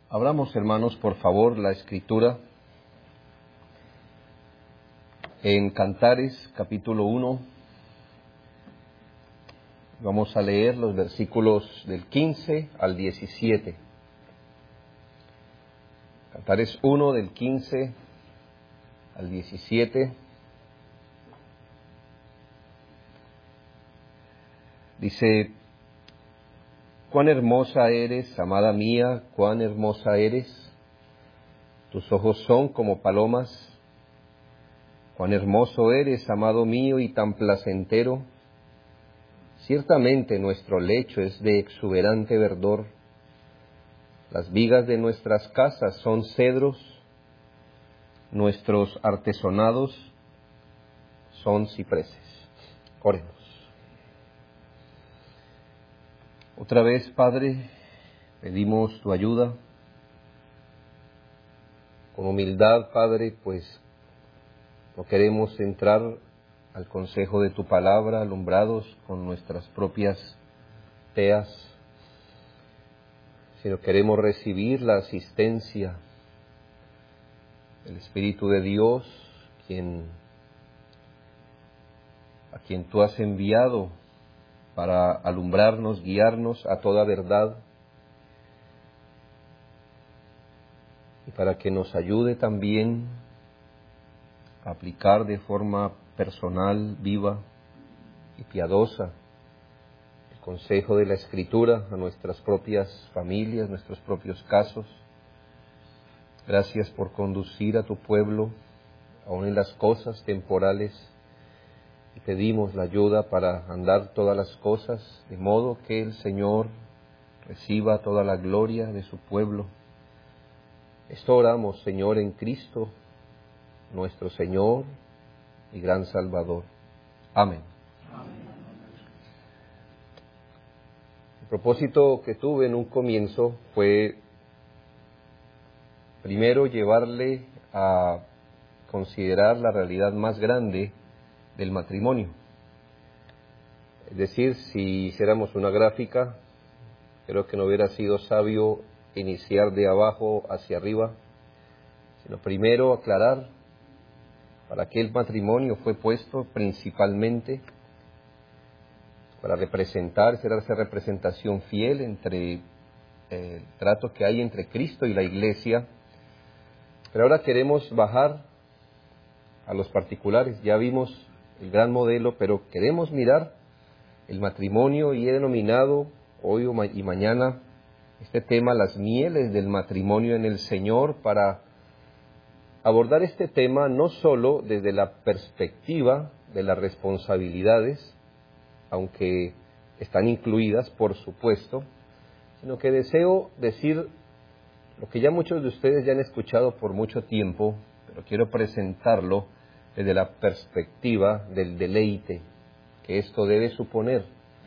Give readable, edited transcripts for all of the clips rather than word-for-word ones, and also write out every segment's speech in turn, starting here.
Abramos, hermanos, por favor, la Escritura en Cantares, capítulo 1. Vamos a leer los versículos del 15 al 17. Cantares 1, del 15 al 17. Dice: cuán hermosa eres, amada mía, cuán hermosa eres. Tus ojos son como palomas. Cuán hermoso eres, amado mío, y tan placentero. Ciertamente nuestro lecho es de exuberante verdor. Las vigas de nuestras casas son cedros. Nuestros artesonados son cipreses. Oremos. Otra vez, Padre, pedimos tu ayuda. Con humildad, Padre, pues no queremos entrar al consejo de tu palabra alumbrados con nuestras propias teas, sino queremos recibir la asistencia del Espíritu de Dios, a quien tú has enviado para alumbrarnos, guiarnos a toda verdad, y para que nos ayude también a aplicar de forma personal, viva y piadosa el consejo de la Escritura a nuestras propias familias, nuestros propios casos. Gracias por conducir a tu pueblo, aun en las cosas temporales, y pedimos la ayuda para andar todas las cosas, de modo que el Señor reciba toda la gloria de su pueblo. Esto oramos, Señor, en Cristo, nuestro Señor y gran Salvador. Amén. El propósito que tuve en un comienzo fue primero llevarle a considerar la realidad más grande del matrimonio. Es decir, si hiciéramos una gráfica, creo que no hubiera sido sabio iniciar de abajo hacia arriba, sino primero aclarar para qué el matrimonio fue puesto principalmente, para representar, será esa representación fiel entre el trato que hay entre Cristo y la Iglesia. Pero ahora queremos bajar a los particulares. Ya vimos el gran modelo, pero queremos mirar el matrimonio, y he denominado hoy y mañana este tema las mieles del matrimonio en el Señor, para abordar este tema no solo desde la perspectiva de las responsabilidades, aunque están incluidas, por supuesto, sino que deseo decir lo que ya muchos de ustedes ya han escuchado por mucho tiempo, pero quiero presentarlo desde la perspectiva del deleite que esto debe suponer.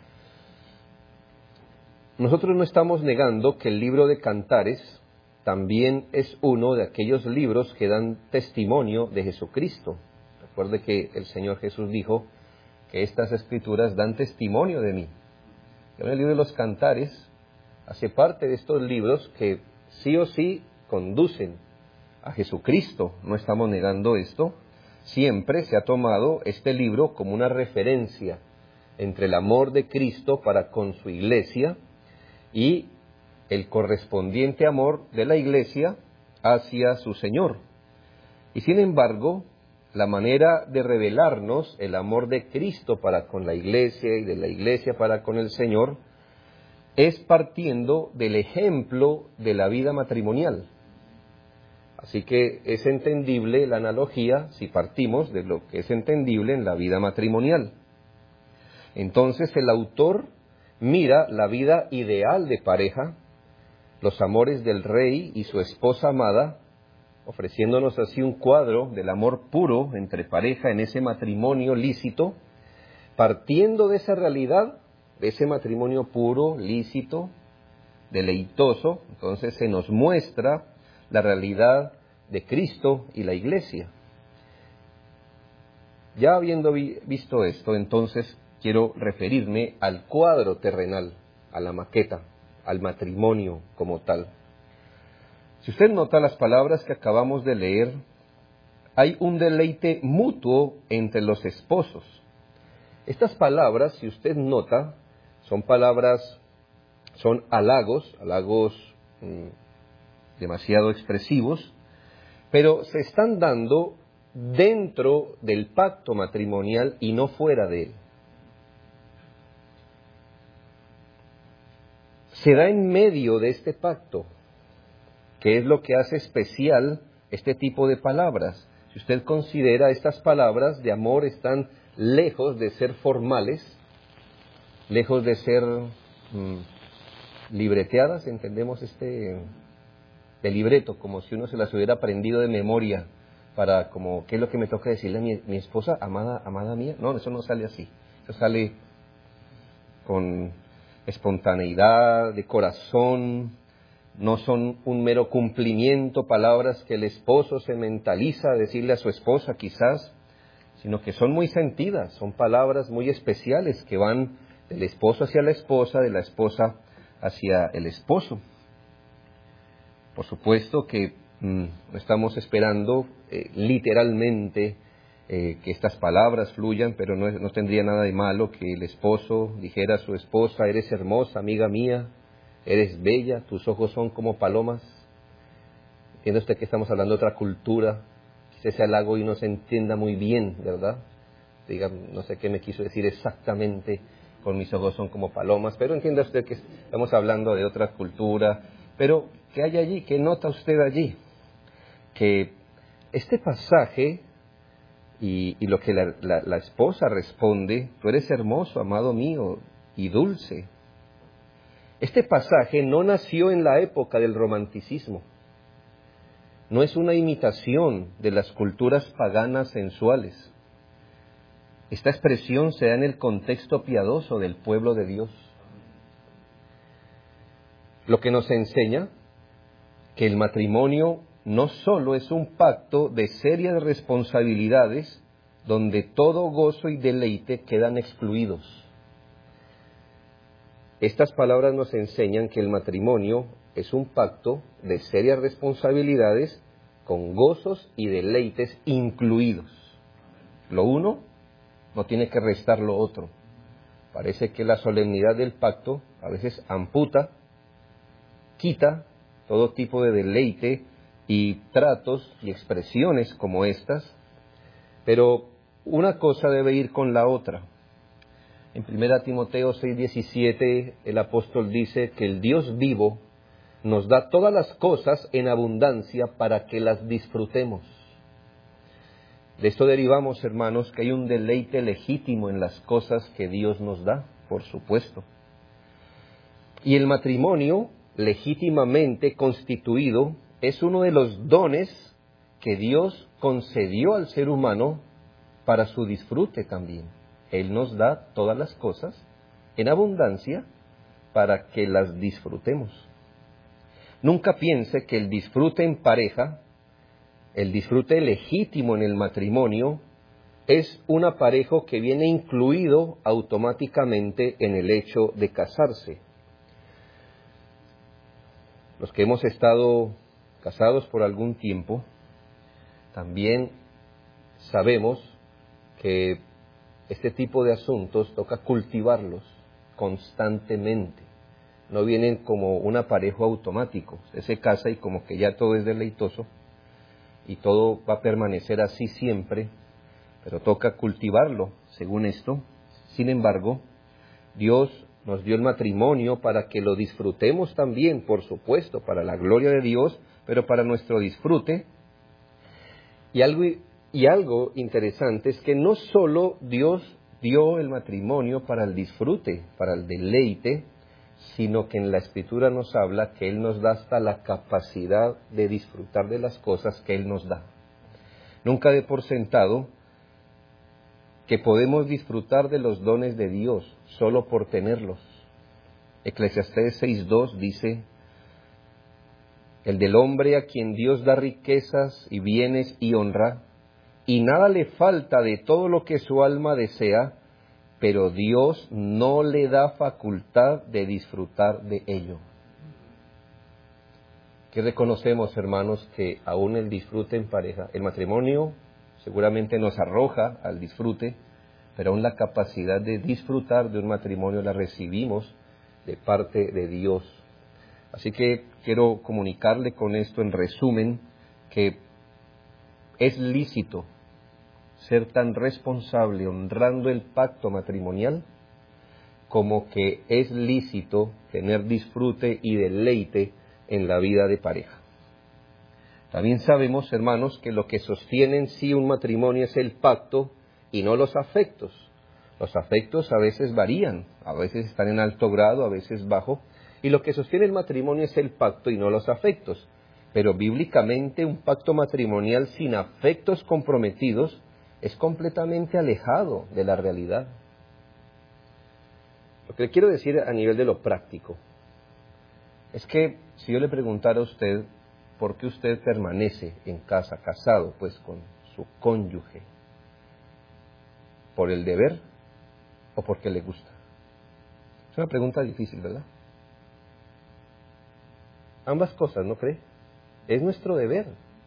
Nosotros no estamos negando que el libro de Cantares también es uno de aquellos libros que dan testimonio de Jesucristo. Recuerde que el Señor Jesús dijo que estas escrituras dan testimonio de mí. Y el libro de los Cantares hace parte de estos libros que sí o sí conducen a Jesucristo. No estamos negando esto. Siempre se ha tomado este libro como una referencia entre el amor de Cristo para con su Iglesia y el correspondiente amor de la Iglesia hacia su Señor. Y sin embargo, la manera de revelarnos el amor de Cristo para con la Iglesia y de la Iglesia para con el Señor es partiendo del ejemplo de la vida matrimonial. Así que es entendible la analogía si partimos de lo que es entendible en la vida matrimonial. Entonces el autor mira la vida ideal de pareja, los amores del rey y su esposa amada, ofreciéndonos así un cuadro del amor puro entre pareja en ese matrimonio lícito. Partiendo de esa realidad, de ese matrimonio puro, lícito, deleitoso, entonces se nos muestra la realidad de Cristo y la Iglesia. Ya habiendo visto esto, entonces quiero referirme al cuadro terrenal, a la maqueta, al matrimonio como tal. Si usted nota las palabras que acabamos de leer, hay un deleite mutuo entre los esposos. Estas palabras, si usted nota, son halagos demasiado expresivos, pero se están dando dentro del pacto matrimonial y no fuera de él. Se da en medio de este pacto, que es lo que hace especial este tipo de palabras. Si usted considera, estas palabras de amor están lejos de ser formales, lejos de ser libreteadas, entendemos de libreto, como si uno se las hubiera aprendido de memoria, para como, ¿qué es lo que me toca decirle a mi esposa, amada mía? No, eso no sale así, eso sale con espontaneidad, de corazón. No son un mero cumplimiento, palabras que el esposo se mentaliza a decirle a su esposa quizás, sino que son muy sentidas, son palabras muy especiales que van del esposo hacia la esposa, de la esposa hacia el esposo. Por supuesto que no estamos esperando literalmente que estas palabras fluyan, pero no tendría nada de malo que el esposo dijera a su esposa, eres hermosa, amiga mía, eres bella, tus ojos son como palomas. Entiende usted que estamos hablando de otra cultura, quizás ese halago y no se entienda muy bien, ¿verdad? Diga, no sé qué me quiso decir exactamente con mis ojos son como palomas, pero entienda usted que estamos hablando de otra cultura. Pero, ¿qué hay allí? ¿Qué nota usted allí? Que este pasaje y lo que la esposa responde, tú eres hermoso, amado mío, y dulce. Este pasaje no nació en la época del romanticismo. No es una imitación de las culturas paganas sensuales. Esta expresión se da en el contexto piadoso del pueblo de Dios. Lo que nos enseña que el matrimonio no solo es un pacto de serias responsabilidades donde todo gozo y deleite quedan excluidos. Estas palabras nos enseñan que el matrimonio es un pacto de serias responsabilidades con gozos y deleites incluidos. Lo uno no tiene que restar lo otro. Parece que la solemnidad del pacto a veces amputa, quita todo tipo de deleite y tratos y expresiones como estas, pero una cosa debe ir con la otra. En 1 Timoteo 6:17 el apóstol dice que el Dios vivo nos da todas las cosas en abundancia para que las disfrutemos. De esto derivamos, hermanos, que hay un deleite legítimo en las cosas que Dios nos da, por supuesto. Y el matrimonio, legítimamente constituido, es uno de los dones que Dios concedió al ser humano para su disfrute también. Él nos da todas las cosas en abundancia para que las disfrutemos. Nunca piense que el disfrute en pareja, el disfrute legítimo en el matrimonio, es un aparejo que viene incluido automáticamente en el hecho de casarse. Los que hemos estado casados por algún tiempo, también sabemos que este tipo de asuntos toca cultivarlos constantemente. No vienen como un aparejo automático. Usted se casa y como que ya todo es deleitoso y todo va a permanecer así siempre, pero toca cultivarlo, según esto. Sin embargo, Dios nos dio el matrimonio para que lo disfrutemos también, por supuesto, para la gloria de Dios, pero para nuestro disfrute. Y algo interesante es que no solo Dios dio el matrimonio para el disfrute, para el deleite, sino que en la Escritura nos habla que Él nos da hasta la capacidad de disfrutar de las cosas que Él nos da. Nunca dé por sentado que podemos disfrutar de los dones de Dios solo por tenerlos. Eclesiastés 6:2 dice, el del hombre a quien Dios da riquezas y bienes y honra, y nada le falta de todo lo que su alma desea, pero Dios no le da facultad de disfrutar de ello. Que reconocemos, hermanos, que aún el disfrute en pareja, el matrimonio seguramente nos arroja al disfrute, pero aún la capacidad de disfrutar de un matrimonio la recibimos de parte de Dios. Así que quiero comunicarle con esto en resumen que es lícito ser tan responsable honrando el pacto matrimonial como que es lícito tener disfrute y deleite en la vida de pareja. También sabemos, hermanos, que lo que sostiene en sí un matrimonio es el pacto y no los afectos. Los afectos a veces varían, a veces están en alto grado, a veces bajo, y lo que sostiene el matrimonio es el pacto y no los afectos. Pero bíblicamente un pacto matrimonial sin afectos comprometidos es completamente alejado de la realidad. Lo que le quiero decir a nivel de lo práctico es que si yo le preguntara a usted por qué usted permanece en casa, casado pues con su cónyuge, ¿por el deber o porque le gusta? Es una pregunta difícil, ¿verdad? Ambas cosas, ¿no cree? Es nuestro deber.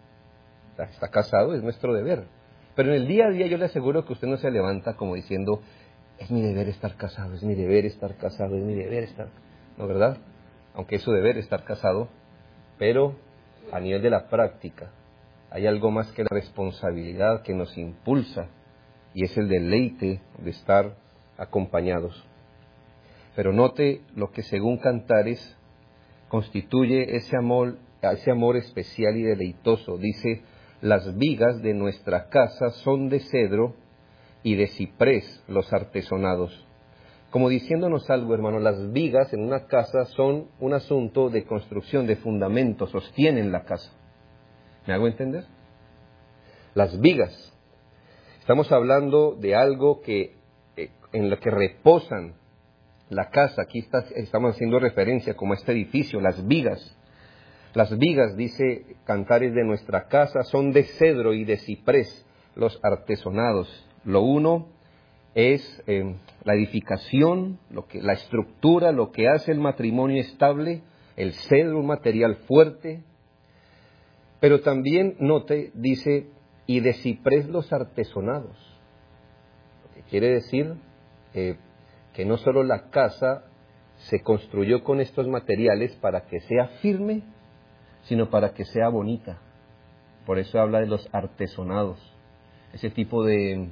Está casado, es nuestro deber. Pero en el día a día yo le aseguro que usted no se levanta como diciendo, es mi deber estar casado, es mi deber estar casado, es mi deber estar... ¿No, verdad? Aunque es su deber estar casado, pero a nivel de la práctica hay algo más que la responsabilidad que nos impulsa y es el deleite de estar acompañados. Pero note lo que según Cantares constituye ese amor especial y deleitoso. Dice, las vigas de nuestra casa son de cedro y de ciprés los artesonados. Como diciéndonos algo, hermano, las vigas en una casa son un asunto de construcción, de fundamento, sostienen la casa. ¿Me hago entender? Las vigas. Estamos hablando de algo que en lo que reposan la casa. Aquí estamos haciendo referencia como a este edificio, las vigas. Las vigas, dice Cantares, de nuestra casa son de cedro y de ciprés los artesonados. Lo uno es la edificación, la estructura, lo que hace el matrimonio estable, el cedro, un material fuerte. Pero también note, dice, y de ciprés los artesonados. Lo que quiere decir que no solo la casa se construyó con estos materiales para que sea firme, sino para que sea bonita. Por eso habla de los artesonados. Ese tipo de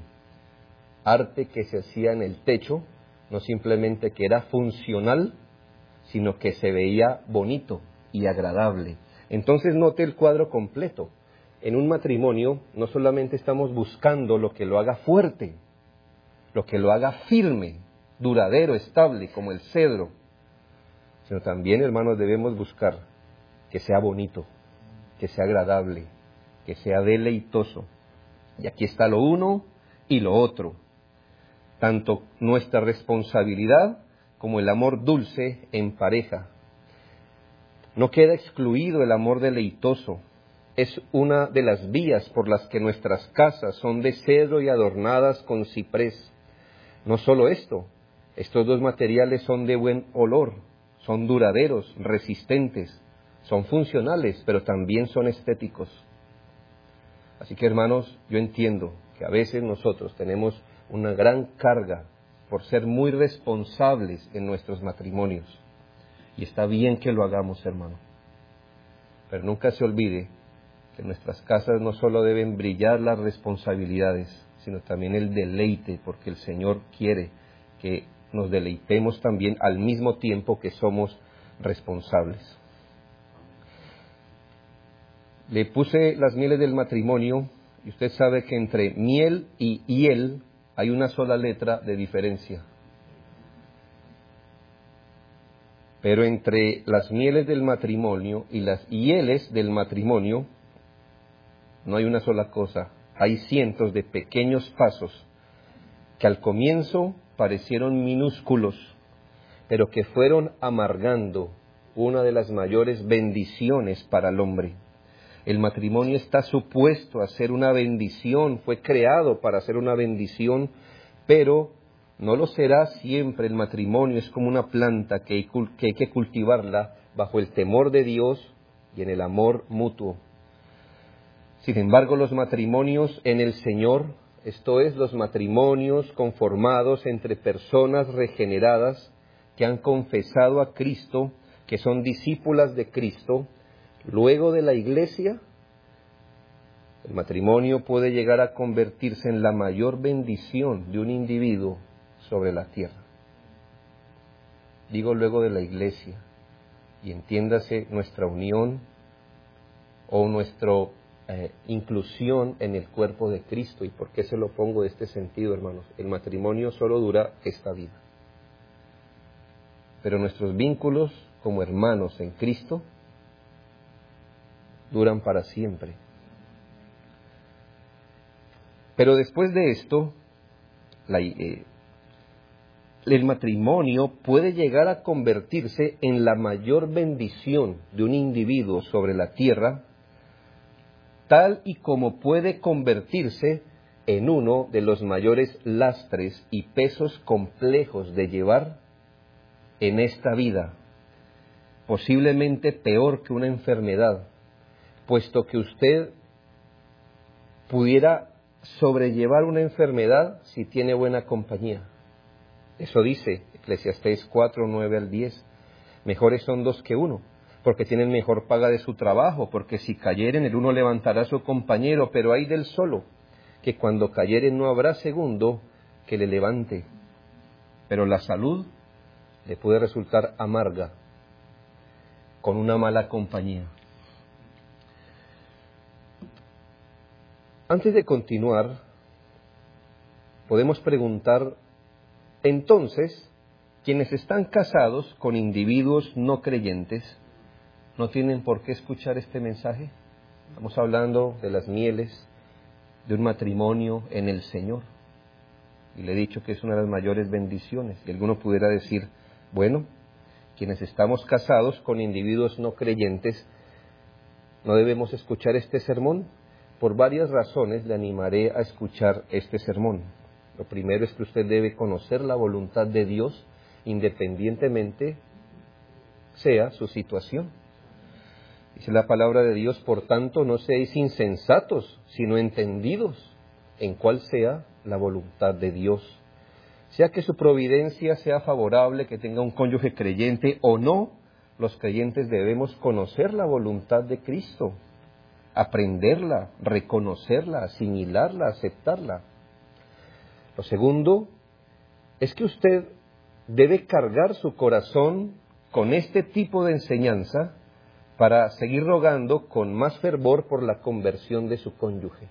arte que se hacía en el techo, no simplemente que era funcional, sino que se veía bonito y agradable. Entonces note el cuadro completo. En un matrimonio no solamente estamos buscando lo que lo haga fuerte, lo que lo haga firme, duradero, estable, como el cedro, sino también, hermanos, debemos buscar que sea bonito, que sea agradable, que sea deleitoso. Y aquí está lo uno y lo otro. Tanto nuestra responsabilidad como el amor dulce en pareja. No queda excluido el amor deleitoso. Es una de las vías por las que nuestras casas son de cedro y adornadas con ciprés. No solo esto, estos dos materiales son de buen olor, son duraderos, resistentes, son funcionales, pero también son estéticos. Así que, hermanos, yo entiendo que a veces nosotros tenemos una gran carga por ser muy responsables en nuestros matrimonios. Y está bien que lo hagamos, hermano. Pero nunca se olvide que en nuestras casas no solo deben brillar las responsabilidades, sino también el deleite, porque el Señor quiere que nos deleitemos también al mismo tiempo que somos responsables. Le puse las mieles del matrimonio y usted sabe que entre miel y hiel hay una sola letra de diferencia. Pero entre las mieles del matrimonio y las hieles del matrimonio no hay una sola cosa. Hay cientos de pequeños pasos que al comienzo parecieron minúsculos, pero que fueron amargando una de las mayores bendiciones para el hombre. El matrimonio está supuesto a ser una bendición, fue creado para ser una bendición, pero no lo será siempre. El matrimonio es como una planta que hay que cultivarla bajo el temor de Dios, y en el amor mutuo. Sin embargo, los matrimonios en el Señor, esto es, los matrimonios conformados entre personas regeneradas que han confesado a Cristo, que son discípulas de Cristo, luego de la iglesia, el matrimonio puede llegar a convertirse en la mayor bendición de un individuo sobre la tierra. Digo luego de la iglesia, y entiéndase nuestra unión o nuestra inclusión en el cuerpo de Cristo. ¿Y por qué se lo pongo de este sentido, hermanos? El matrimonio solo dura esta vida. Pero nuestros vínculos como hermanos en Cristo duran para siempre. Pero después de esto, el matrimonio puede llegar a convertirse en la mayor bendición de un individuo sobre la tierra, tal y como puede convertirse en uno de los mayores lastres y pesos complejos de llevar en esta vida, posiblemente peor que una enfermedad, puesto que usted pudiera sobrellevar una enfermedad si tiene buena compañía. Eso dice Eclesiastés 4, 9 al 10. Mejores son dos que uno, porque tienen mejor paga de su trabajo, porque si cayeren el uno levantará a su compañero, pero hay del solo, que cuando cayeren no habrá segundo que le levante. Pero la salud le puede resultar amarga con una mala compañía. Antes de continuar, podemos preguntar, entonces, quienes están casados con individuos no creyentes, ¿no tienen por qué escuchar este mensaje? Estamos hablando de las mieles de un matrimonio en el Señor. Y le he dicho que es una de las mayores bendiciones. Y alguno pudiera decir, bueno, quienes estamos casados con individuos no creyentes, ¿no debemos escuchar este sermón? Por varias razones le animaré a escuchar este sermón. Lo primero es que usted debe conocer la voluntad de Dios, independientemente sea su situación. Dice la palabra de Dios, por tanto, no seáis insensatos, sino entendidos en cuál sea la voluntad de Dios. Sea que su providencia sea favorable, que tenga un cónyuge creyente o no, los creyentes debemos conocer la voluntad de Cristo, aprenderla, reconocerla, asimilarla, aceptarla. Lo segundo es que usted debe cargar su corazón con este tipo de enseñanza para seguir rogando con más fervor por la conversión de su cónyuge.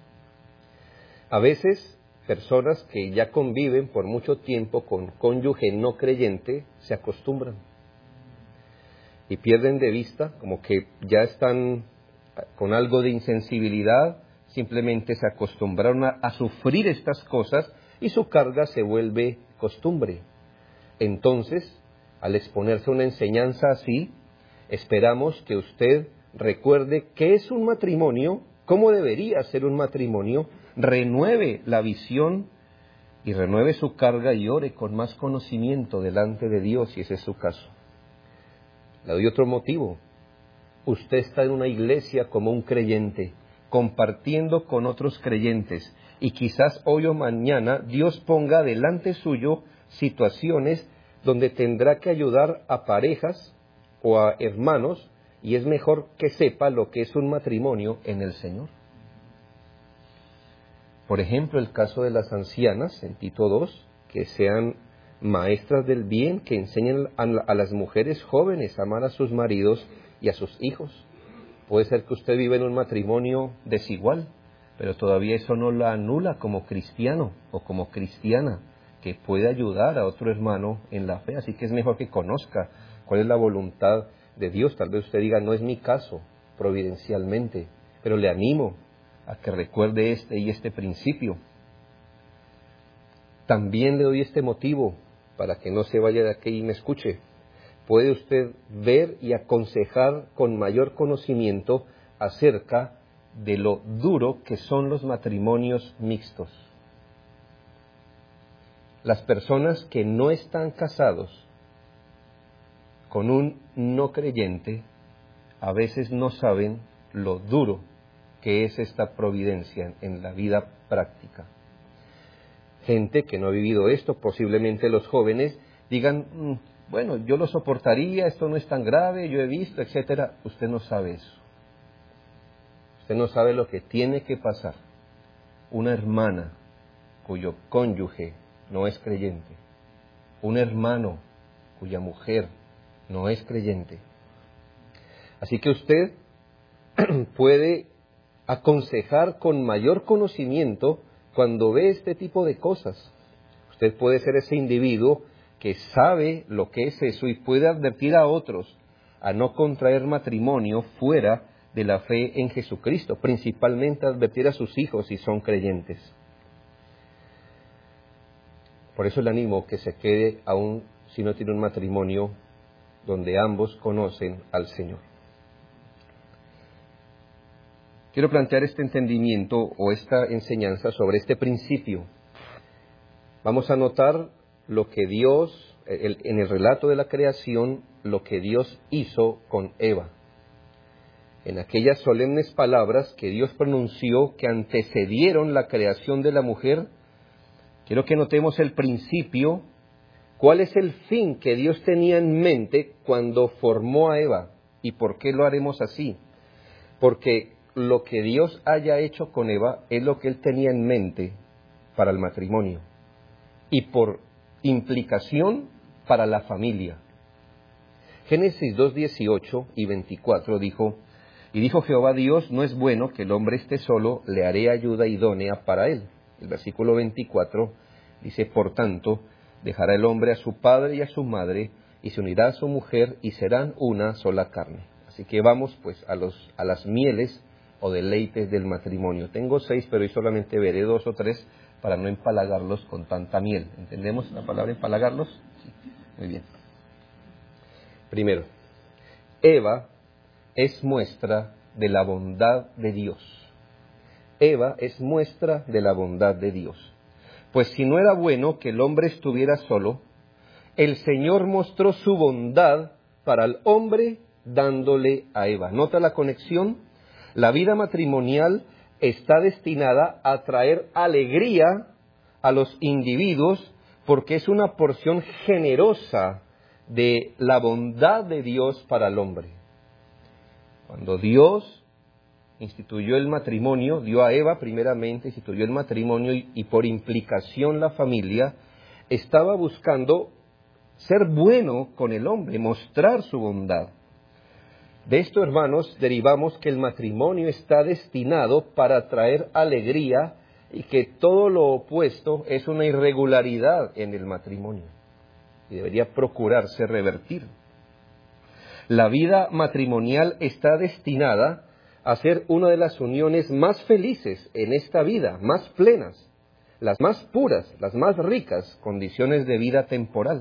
A veces, personas que ya conviven por mucho tiempo con cónyuge no creyente se acostumbran y pierden de vista, como que ya están con algo de insensibilidad, simplemente se acostumbraron a sufrir estas cosas y su carga se vuelve costumbre. Entonces, al exponerse a una enseñanza así, esperamos que usted recuerde qué es un matrimonio, cómo debería ser un matrimonio, renueve la visión y renueve su carga y ore con más conocimiento delante de Dios, si ese es su caso. Le doy otro motivo. Usted está en una iglesia como un creyente, compartiendo con otros creyentes, y quizás hoy o mañana Dios ponga delante suyo situaciones donde tendrá que ayudar a parejas o a hermanos, y es mejor que sepa lo que es un matrimonio en el Señor. Por ejemplo, el caso de las ancianas en Tito 2, que sean maestras del bien, que enseñen a las mujeres jóvenes a amar a sus maridos y a sus hijos. Puede ser que usted vive en un matrimonio desigual, pero todavía eso no la anula como cristiano o como cristiana, que puede ayudar a otro hermano en la fe. Así que es mejor que conozca cuál es la voluntad de Dios. Tal vez usted diga, no es mi caso, providencialmente, pero le animo a que recuerde este y este principio. También le doy este motivo para que no se vaya de aquí y me escuche. Puede usted ver y aconsejar con mayor conocimiento acerca de lo duro que son los matrimonios mixtos. Las personas que no están casados con un no creyente a veces no saben lo duro que es esta providencia en la vida práctica. Gente que no ha vivido esto, posiblemente los jóvenes digan, bueno, yo lo soportaría, esto no es tan grave, yo he visto, etcétera. Usted no sabe eso. Usted no sabe lo que tiene que pasar una hermana cuyo cónyuge no es creyente, un hermano cuya mujer no es creyente. Así que usted puede aconsejar con mayor conocimiento cuando ve este tipo de cosas. Usted puede ser ese individuo que sabe lo que es eso y puede advertir a otros a no contraer matrimonio fuera de la fe en Jesucristo, principalmente advertir a sus hijos si son creyentes. Por eso le animo que se quede aún si no tiene un matrimonio donde ambos conocen al Señor. Quiero plantear este entendimiento o esta enseñanza sobre este principio. Vamos a notar lo que Dios, en el relato de la creación, lo que Dios hizo con Eva. En aquellas solemnes palabras que Dios pronunció que antecedieron la creación de la mujer, quiero que notemos el principio, cuál es el fin que Dios tenía en mente cuando formó a Eva y por qué lo haremos así. Porque lo que Dios haya hecho con Eva es lo que Él tenía en mente para el matrimonio y por implicación para la familia. Génesis 2:18 y 24 dijo, y dijo Jehová Dios, no es bueno que el hombre esté solo, le haré ayuda idónea para él. El versículo 24 dice, por tanto, dejará el hombre a su padre y a su madre, y se unirá a su mujer, y serán una sola carne. Así que vamos pues a las mieles o deleites del matrimonio. Tengo 6, pero hoy solamente veré 2 o 3 para no empalagarlos con tanta miel. ¿Entendemos la palabra empalagarlos? Sí. Muy bien. Primero, Eva es muestra de la bondad de Dios. Eva es muestra de la bondad de Dios. Pues si no era bueno que el hombre estuviera solo, el Señor mostró su bondad para el hombre dándole a Eva. ¿Nota la conexión? La vida matrimonial está destinada a traer alegría a los individuos porque es una porción generosa de la bondad de Dios para el hombre. Cuando Dios instituyó el matrimonio, dio a Eva primeramente, instituyó el matrimonio y por implicación la familia, estaba buscando ser bueno con el hombre, mostrar su bondad. De esto, hermanos, derivamos que el matrimonio está destinado para traer alegría y que todo lo opuesto es una irregularidad en el matrimonio y debería procurarse revertir. La vida matrimonial está destinada a ser una de las uniones más felices en esta vida, más plenas, las más puras, las más ricas condiciones de vida temporal.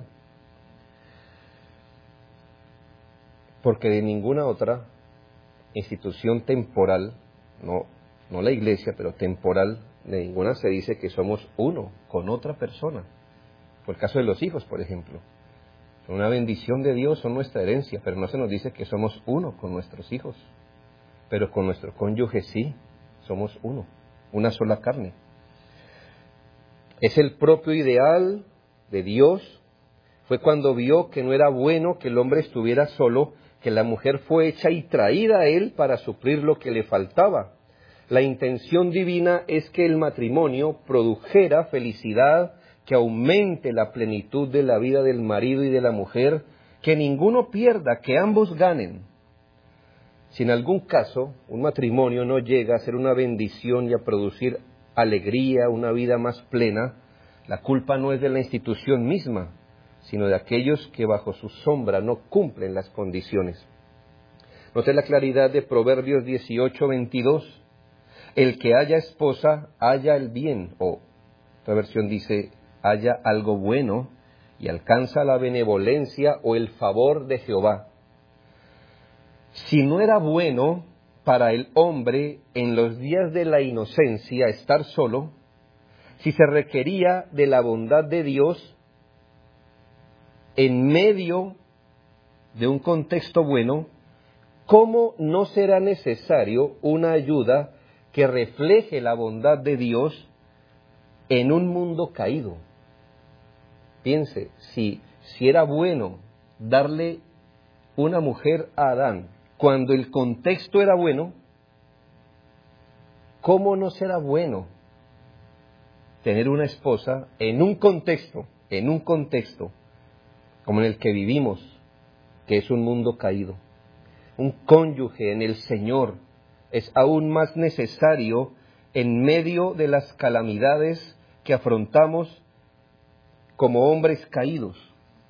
Porque de ninguna otra institución temporal, no la iglesia, pero temporal, de ninguna se dice que somos uno con otra persona. Por el caso de los hijos, por ejemplo. Son una bendición de Dios, son nuestra herencia, pero no se nos dice que somos uno con nuestros hijos. Pero con nuestro cónyuge sí, somos uno, una sola carne. Es el propio ideal de Dios. Fue cuando vio que no era bueno que el hombre estuviera solo, que la mujer fue hecha y traída a él para suplir lo que le faltaba. La intención divina es que el matrimonio produjera felicidad, que aumente la plenitud de la vida del marido y de la mujer, que ninguno pierda, que ambos ganen. Si en algún caso un matrimonio no llega a ser una bendición y a producir alegría, una vida más plena, la culpa no es de la institución misma, sino de aquellos que bajo su sombra no cumplen las condiciones. Note la claridad de Proverbios 18:22. El que haya esposa, haya el bien, o otra versión dice, haya algo bueno, y alcanza la benevolencia o el favor de Jehová. Si no era bueno para el hombre en los días de la inocencia estar solo, si se requería de la bondad de Dios, en medio de un contexto bueno, ¿cómo no será necesario una ayuda que refleje la bondad de Dios en un mundo caído? Piense, si era bueno darle una mujer a Adán cuando el contexto era bueno, ¿cómo no será bueno tener una esposa en un contexto como en el que vivimos, que es un mundo caído? Un cónyuge en el Señor es aún más necesario en medio de las calamidades que afrontamos como hombres caídos.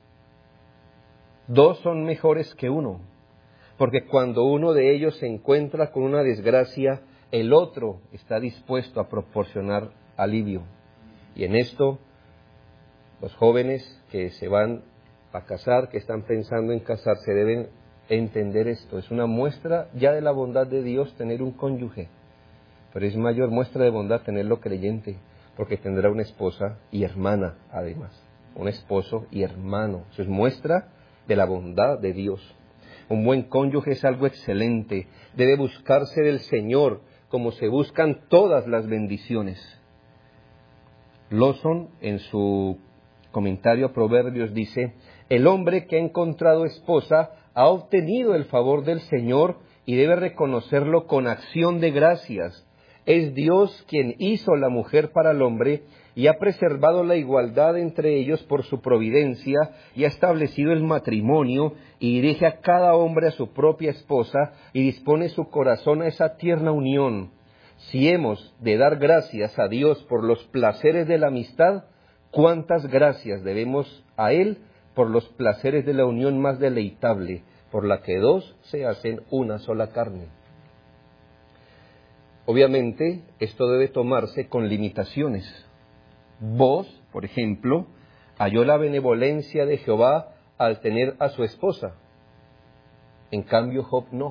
Dos son mejores que uno, porque cuando uno de ellos se encuentra con una desgracia, el otro está dispuesto a proporcionar alivio. Y en esto, los jóvenes que se van a casar, que están pensando en casarse, deben entender esto. Es una muestra ya de la bondad de Dios tener un cónyuge, pero es mayor muestra de bondad tenerlo creyente, porque tendrá una esposa y hermana además, un esposo y hermano. Eso es muestra de la bondad de Dios. Un buen cónyuge es algo excelente, debe buscarse del Señor como se buscan todas las bendiciones. Lawson, en su comentario a Proverbios, dice: el hombre que ha encontrado esposa ha obtenido el favor del Señor y debe reconocerlo con acción de gracias. Es Dios quien hizo la mujer para el hombre y ha preservado la igualdad entre ellos por su providencia y ha establecido el matrimonio y dirige a cada hombre a su propia esposa y dispone su corazón a esa tierna unión. Si hemos de dar gracias a Dios por los placeres de la amistad, ¿cuántas gracias debemos a Él por los placeres de la unión más deleitable, por la que dos se hacen una sola carne? Obviamente, esto debe tomarse con limitaciones. Vos, por ejemplo, halló la benevolencia de Jehová al tener a su esposa. En cambio, Job no.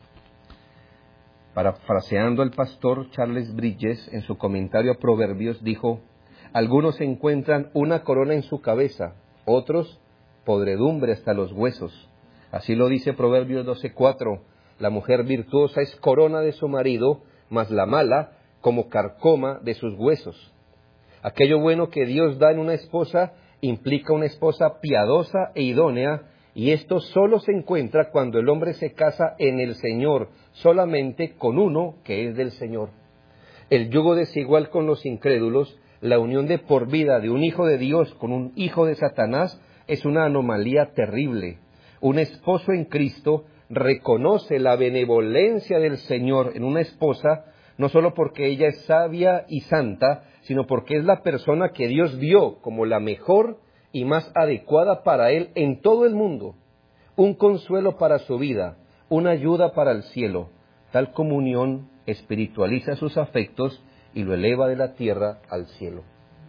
Parafraseando al pastor Charles Bridges, en su comentario a Proverbios, dijo: algunos encuentran una corona en su cabeza, otros podredumbre hasta los huesos. Así lo dice Proverbios 12:4. La mujer virtuosa es corona de su marido, mas la mala como carcoma de sus huesos. Aquello bueno que Dios da en una esposa implica una esposa piadosa e idónea, y esto solo se encuentra cuando el hombre se casa en el Señor, solamente con uno que es del Señor. El yugo desigual con los incrédulos, la unión de por vida de un hijo de Dios con un hijo de Satanás, es una anomalía terrible. Un esposo en Cristo reconoce la benevolencia del Señor en una esposa, no solo porque ella es sabia y santa, sino porque es la persona que Dios vio como la mejor y más adecuada para él en todo el mundo. Un consuelo para su vida, una ayuda para el cielo. Tal comunión espiritualiza sus afectos y lo eleva de la tierra al cielo.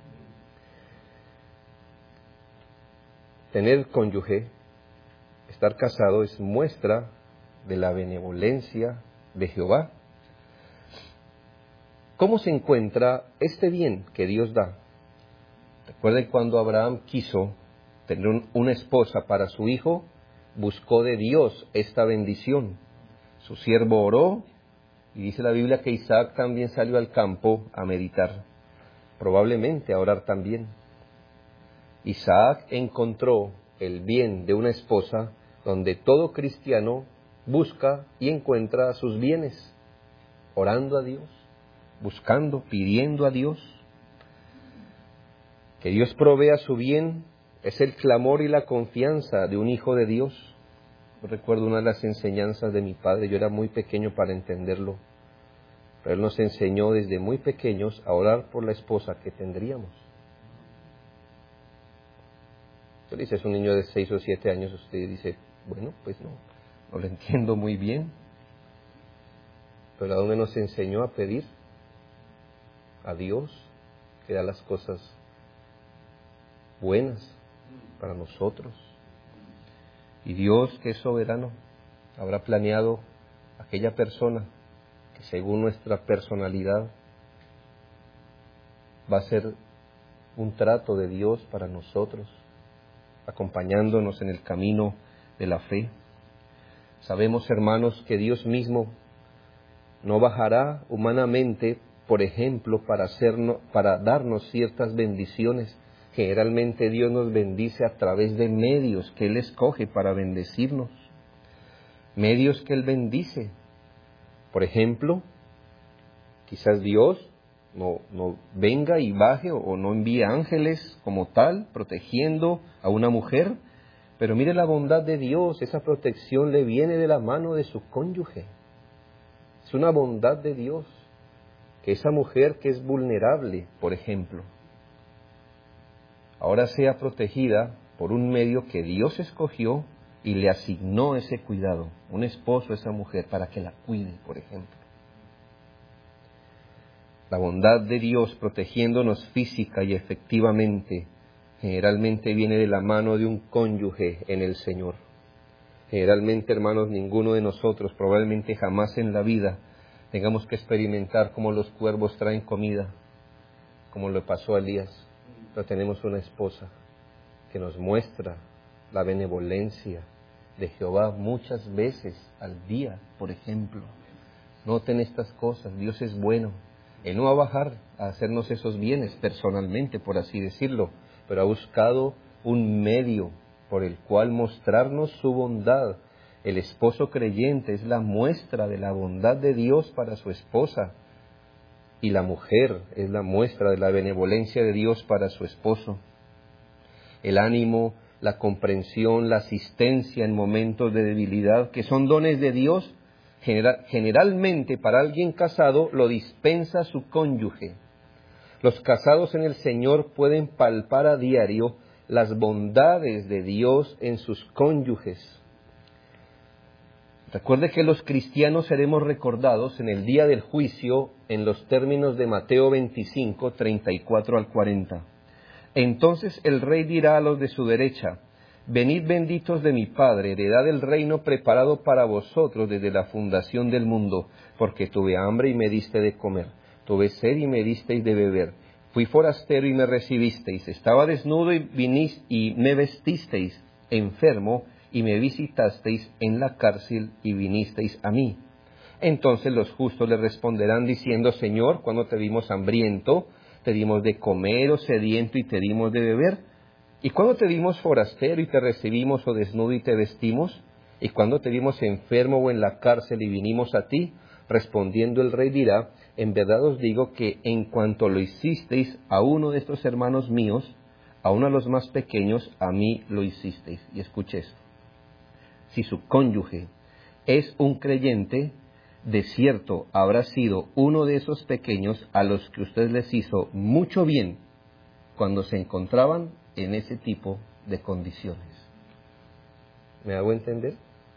Tener cónyuge, estar casado, es muestra de la benevolencia de Jehová. ¿Cómo se encuentra este bien que Dios da? Recuerden cuando Abraham quiso tener una esposa para su hijo, buscó de Dios esta bendición. Su siervo oró y dice la Biblia que Isaac también salió al campo a meditar, probablemente a orar también. Isaac encontró el bien de una esposa donde todo cristiano busca y encuentra sus bienes, orando a Dios, buscando, pidiendo a Dios. Que Dios provea su bien es el clamor y la confianza de un hijo de Dios. Yo recuerdo una de las enseñanzas de mi padre, yo era muy pequeño para entenderlo, pero él nos enseñó desde muy pequeños a orar por la esposa que tendríamos. Yo le dice, es un niño de 6 o 7 años, usted dice, bueno, pues no lo entiendo muy bien, pero ¿a dónde nos enseñó a pedir? A Dios, que da las cosas buenas para nosotros. Y Dios, que es soberano, habrá planeado aquella persona que según nuestra personalidad va a ser un trato de Dios para nosotros, acompañándonos en el camino de la fe. Sabemos, hermanos, que Dios mismo no bajará humanamente, por ejemplo, para darnos ciertas bendiciones. Generalmente Dios nos bendice a través de medios que Él escoge para bendecirnos. Medios que Él bendice. Por ejemplo, quizás Dios no venga y baje o no envíe ángeles como tal, protegiendo a una mujer. Pero mire la bondad de Dios, esa protección le viene de la mano de su cónyuge. Es una bondad de Dios, que esa mujer que es vulnerable, por ejemplo, ahora sea protegida por un medio que Dios escogió y le asignó ese cuidado, un esposo a esa mujer para que la cuide, por ejemplo. La bondad de Dios protegiéndonos física y efectivamente, generalmente viene de la mano de un cónyuge en el Señor. Generalmente, hermanos, ninguno de nosotros, probablemente jamás en la vida, tengamos que experimentar cómo los cuervos traen comida, como le pasó a Elías. Pero tenemos una esposa que nos muestra la benevolencia de Jehová muchas veces al día, por ejemplo. Noten estas cosas, Dios es bueno. Él no va a bajar a hacernos esos bienes personalmente, por así decirlo, pero ha buscado un medio por el cual mostrarnos su bondad. El esposo creyente es la muestra de la bondad de Dios para su esposa, y la mujer es la muestra de la benevolencia de Dios para su esposo. El ánimo, la comprensión, la asistencia en momentos de debilidad, que son dones de Dios, generalmente para alguien casado lo dispensa su cónyuge. Los casados en el Señor pueden palpar a diario las bondades de Dios en sus cónyuges. Recuerde que los cristianos seremos recordados en el día del juicio en los términos de Mateo 25, 34 al 40. Entonces el rey dirá a los de su derecha: venid benditos de mi Padre, heredad del reino preparado para vosotros desde la fundación del mundo, porque tuve hambre y me diste de comer, tuve sed y me disteis de beber, fui forastero y me recibisteis, estaba desnudo y me vestisteis, enfermo y me visitasteis, en la cárcel y vinisteis a mí. Entonces los justos le responderán diciendo: Señor, ¿cuándo te vimos hambriento, te dimos de comer, o sediento y te dimos de beber? ¿Y cuándo te vimos forastero y te recibimos, o desnudo y te vestimos? ¿Y cuándo te vimos enfermo o en la cárcel y vinimos a ti? Respondiendo el rey dirá: en verdad os digo que en cuanto lo hicisteis a uno de estos hermanos míos, a uno de los más pequeños, a mí lo hicisteis. Y escuche esto: si su cónyuge es un creyente, de cierto habrá sido uno de esos pequeños a los que usted les hizo mucho bien cuando se encontraban en ese tipo de condiciones. ¿Me hago entender?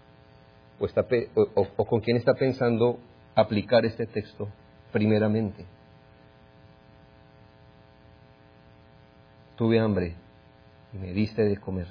¿O con quién está pensando aplicar este texto primeramente? Tuve hambre y me diste de comer.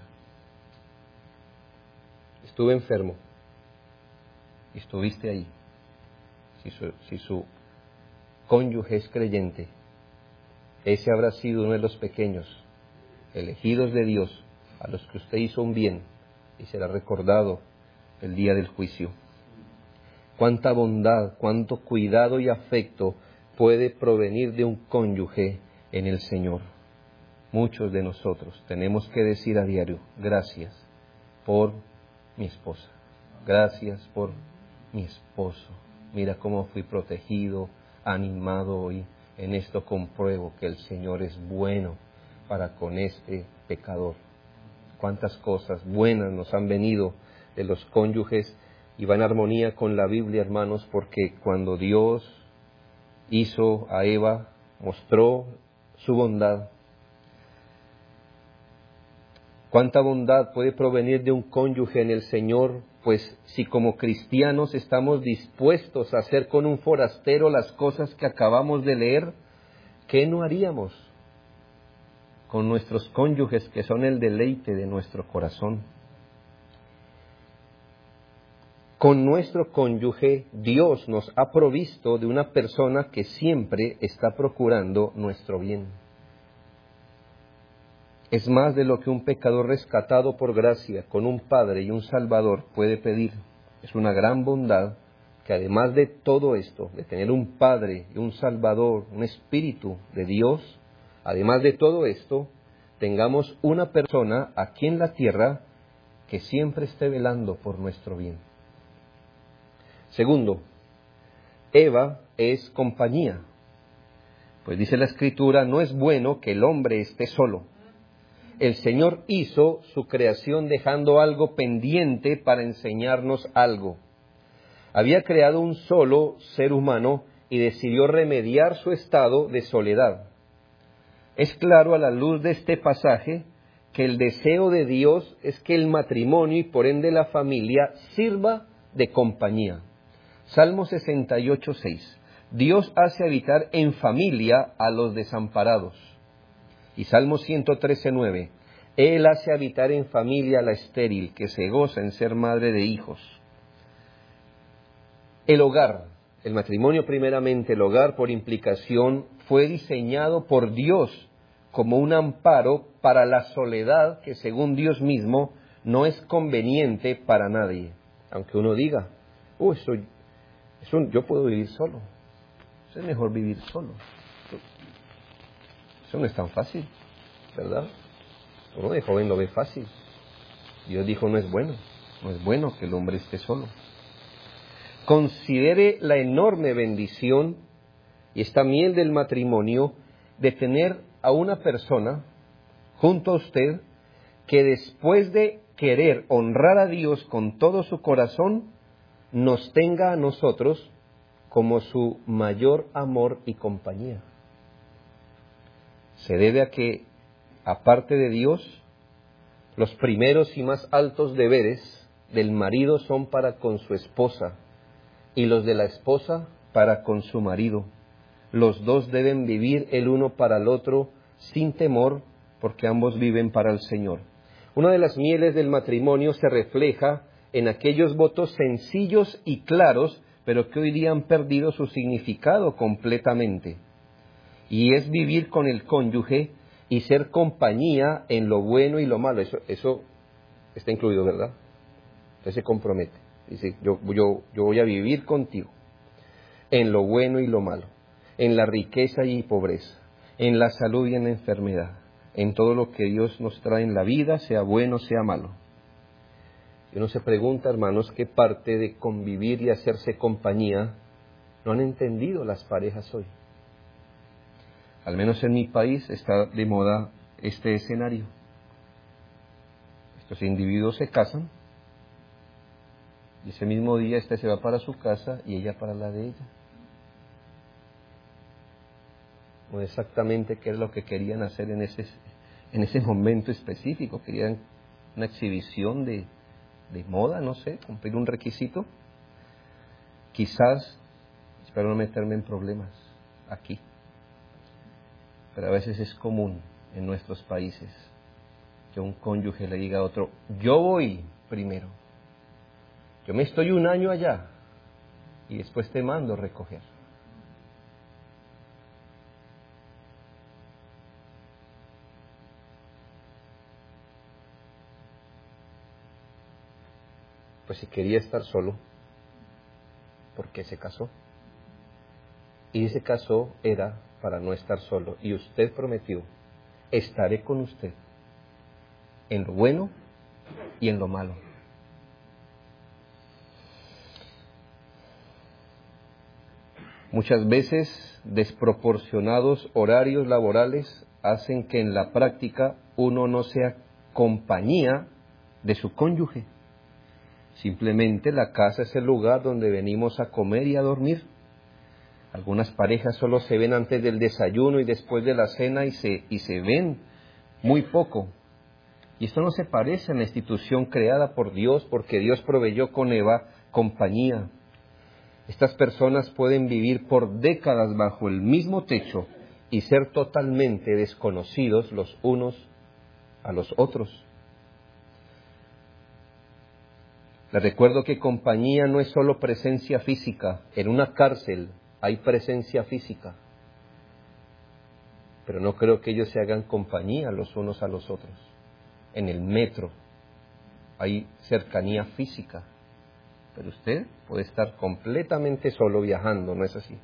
Estuve enfermo y estuviste ahí. Si su cónyuge es creyente, ese habrá sido uno de los pequeños elegidos de Dios a los que usted hizo un bien, y será recordado el día del juicio. Cuánta bondad, cuánto cuidado y afecto puede provenir de un cónyuge en el Señor. Muchos de nosotros tenemos que decir a diario: gracias por mi esposa, gracias por mi esposo. Mira cómo fui protegido, animado hoy. En esto compruebo que el Señor es bueno para con este pecador. Cuántas cosas buenas nos han venido de los cónyuges, y va en armonía con la Biblia, hermanos, porque cuando Dios hizo a Eva, mostró su bondad. Cuánta bondad puede provenir de un cónyuge en el Señor, pues si como cristianos estamos dispuestos a hacer con un forastero las cosas que acabamos de leer, ¿qué no haríamos con nuestros cónyuges, que son el deleite de nuestro corazón? Con nuestro cónyuge, Dios nos ha provisto de una persona que siempre está procurando nuestro bien. Es más de lo que un pecador rescatado por gracia, con un Padre y un Salvador, puede pedir. Es una gran bondad que además de todo esto, de tener un Padre y un Salvador, un Espíritu de Dios, además de todo esto, tengamos una persona aquí en la tierra que siempre esté velando por nuestro bien. Segundo, Eva es compañía. Pues dice la Escritura, no es bueno que el hombre esté solo. El Señor hizo su creación dejando algo pendiente para enseñarnos algo. Había creado un solo ser humano y decidió remediar su estado de soledad. Es claro a la luz de este pasaje que el deseo de Dios es que el matrimonio y por ende la familia sirva de compañía. Salmo 68:6. Dios hace habitar en familia a los desamparados. Y Salmo 113:9. Él hace habitar en familia a la estéril, que se goza en ser madre de hijos. El hogar, el matrimonio primeramente, el hogar por implicación, fue diseñado por Dios como un amparo para la soledad que según Dios mismo no es conveniente para nadie. Aunque uno diga, yo puedo vivir solo, es mejor vivir solo. Eso no es tan fácil, ¿verdad? Uno de joven lo ve fácil. Dios dijo, no es bueno que el hombre esté solo. Considere la enorme bendición y esta miel del matrimonio de tener a una persona junto a usted que después de querer honrar a Dios con todo su corazón, nos tenga a nosotros como su mayor amor y compañía. Se debe a que, aparte de Dios, los primeros y más altos deberes del marido son para con su esposa y los de la esposa para con su marido. Los dos deben vivir el uno para el otro sin temor, porque ambos viven para el Señor. Una de las mieles del matrimonio se refleja en aquellos votos sencillos y claros, pero que hoy día han perdido su significado completamente. Y es vivir con el cónyuge y ser compañía en lo bueno y lo malo. Eso está incluido, ¿verdad? Entonces se compromete. Dice, yo voy a vivir contigo en lo bueno y lo malo, en la riqueza y pobreza, en la salud y en la enfermedad, en todo lo que Dios nos trae en la vida, sea bueno, sea malo. Y uno se pregunta, hermanos, qué parte de convivir y hacerse compañía no han entendido las parejas hoy. Al menos en mi país está de moda este escenario. Estos individuos se casan y ese mismo día este se va para su casa y ella para la de ella. No exactamente qué es lo que querían hacer en ese momento específico. Querían una exhibición de moda, no sé, cumplir un requisito. Quizás, espero no meterme en problemas aquí, pero a veces es común en nuestros países que un cónyuge le diga a otro, yo voy primero, yo me estoy un año allá y después te mando recoger. Pues si quería estar solo, ¿por qué se casó? Y ese caso era para no estar solo. Y usted prometió, estaré con usted en lo bueno y en lo malo. Muchas veces desproporcionados horarios laborales hacen que en la práctica uno no sea compañía de su cónyuge. Simplemente la casa es el lugar donde venimos a comer y a dormir. Algunas parejas solo se ven antes del desayuno y después de la cena y se ven muy poco. Y esto no se parece a la institución creada por Dios, porque Dios proveyó con Eva compañía. Estas personas pueden vivir por décadas bajo el mismo techo y ser totalmente desconocidos los unos a los otros. Les recuerdo que compañía no es solo presencia física. En una cárcel hay presencia física, pero no creo que ellos se hagan compañía los unos a los otros. En el metro hay cercanía física. pero usted puede estar completamente solo viajando, ¿no es así?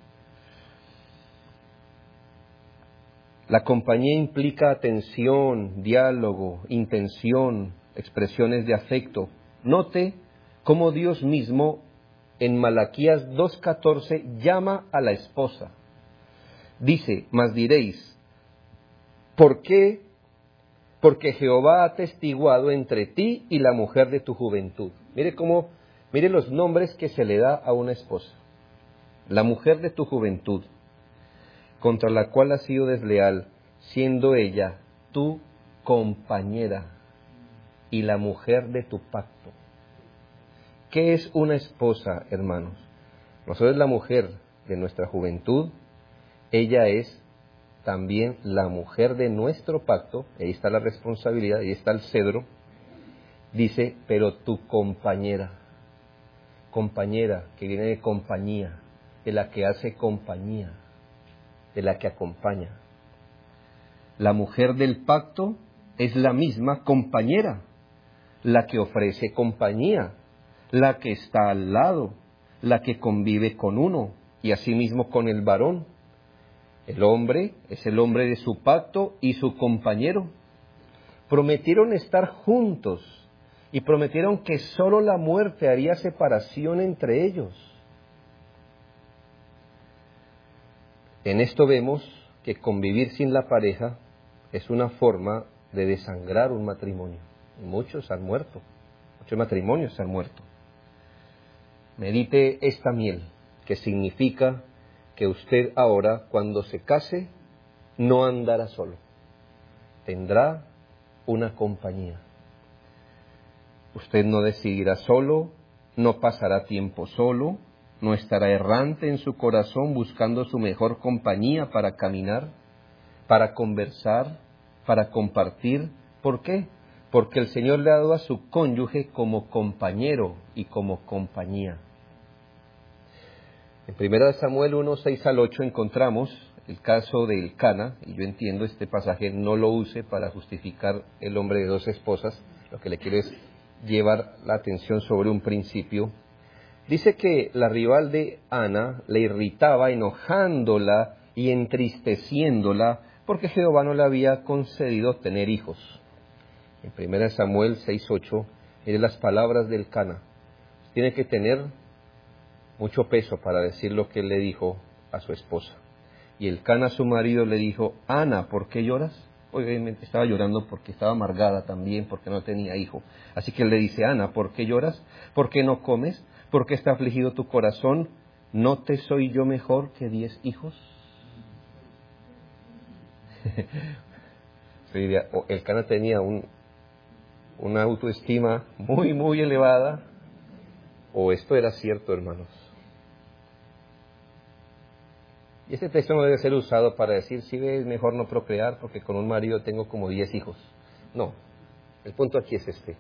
La compañía implica atención, diálogo, intención, expresiones de afecto. Note cómo Dios mismo en Malaquías 2:14 llama a la esposa. Dice, mas diréis, ¿por qué? Porque Jehová ha atestiguado entre ti y la mujer de tu juventud. Mire los nombres que se le da a una esposa. La mujer de tu juventud, contra la cual has sido desleal, siendo ella tu compañera y la mujer de tu pacto. ¿Qué es una esposa, hermanos? Nosotros es la mujer de nuestra juventud, ella es también la mujer de nuestro pacto, ahí está la responsabilidad, ahí está el cedro. Dice, pero tu compañera que viene de compañía, de la que hace compañía, de la que acompaña. La mujer del pacto es la misma compañera, la que ofrece compañía, la que está al lado, la que convive con uno y asimismo con el varón. El hombre es el hombre de su pacto y su compañero. Prometieron estar juntos y prometieron que solo la muerte haría separación entre ellos. En esto vemos que convivir sin la pareja es una forma de desangrar un matrimonio. Muchos han muerto, muchos matrimonios han muerto. Medite esta miel, que significa que usted ahora, cuando se case, no andará solo. Tendrá una compañía. Usted no decidirá solo, no pasará tiempo solo, no estará errante en su corazón buscando su mejor compañía para caminar, para conversar, para compartir. ¿Por qué? Porque el Señor le ha dado a su cónyuge como compañero y como compañía. En 1 Samuel 1, 6 al 8 encontramos el caso de Elcana, y yo entiendo este pasaje no lo use para justificar el hombre de dos esposas, lo que le quiero es llevar la atención sobre un principio. Dice que la rival de Ana le irritaba, enojándola y entristeciéndola, porque Jehová no le había concedido tener hijos. En 1 Samuel 6, 8, mire las palabras de Elcana. Tiene que tener mucho peso para decir lo que él le dijo a su esposa. Y Elcana, su marido, le dijo, Ana, ¿por qué lloras? Obviamente estaba llorando porque estaba amargada también, porque no tenía hijo. Así que él le dice, Ana, ¿por qué lloras? ¿Por qué no comes? ¿Por qué está afligido tu corazón? ¿No te soy yo mejor que 10 hijos? Elcana tenía una autoestima muy, muy elevada. ¿O esto era cierto, hermanos? Y este texto no debe ser usado para decir, sí, es mejor no procrear porque con un marido tengo como 10 hijos. No, el punto aquí es este.